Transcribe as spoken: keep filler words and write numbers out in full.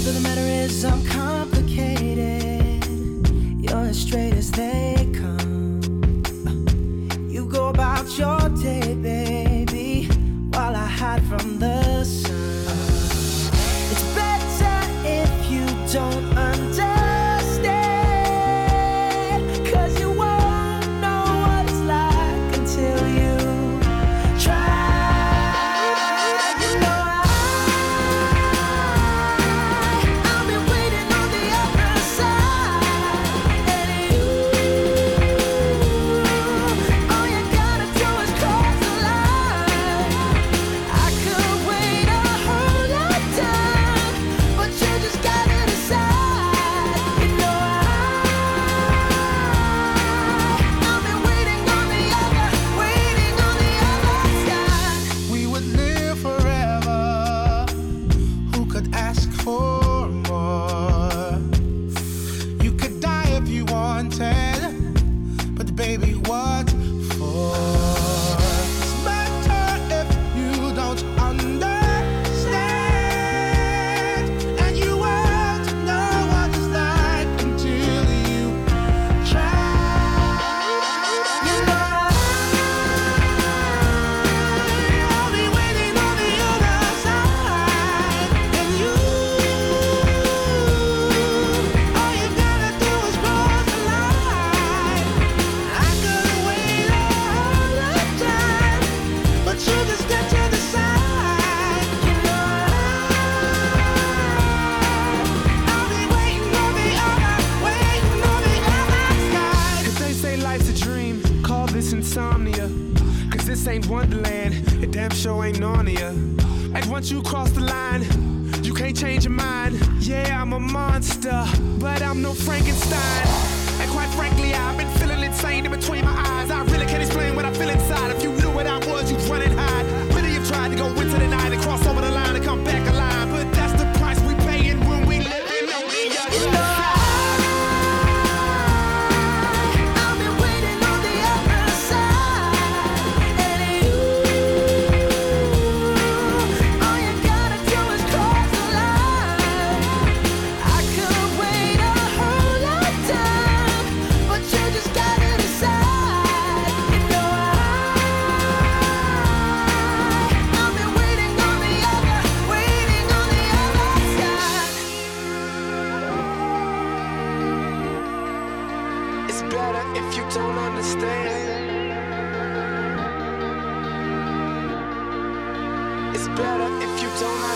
Truth of the matter is I'm complicated. You're as straight as they come. You go about your day, baby, while I hide from the sun. It's better if you don't understand, 'cause you won't know what it's like until you try. You know I, I've been waiting on the other side, and you, all you gotta do is cross the line. I could wait a whole lifetime, but you just gotta decide. You know I, I've been waiting on the other, waiting on the other side. We would live forever. Who could ask for more? You could die if you wanted, but baby, what for? It's better if you don't understand, and you won't know what it's like until you try. You know I'll be waiting on the other side, and you, all you gotta do is cross the line. I could wait a whole lifetime, but you just got to decide. You know I'll be waiting on the other, waiting on the other side. If they say life's a dream, call this insomnia. Cause this ain't Wonderland, it damn sure ain't Narnia. And once you cross the line, you can't change your mind. Yeah, I'm a monster, but I'm no Frankenstein. And quite frankly, I've been feeling insane in between my eyes. I really can't explain what I feel inside. If you knew what I was, you'd run and hide. Many have tried to go into the night and cross over the line and come back alive, but that's the price we paying when we living on the other side. I've been waiting on the other side, and you, all you gotta do is cross the line. I could wait a whole lifetime, but you just gotta decide. You know I, I've been waiting on the other, waiting on the other side. It's better if you don't understand. It's better if you don't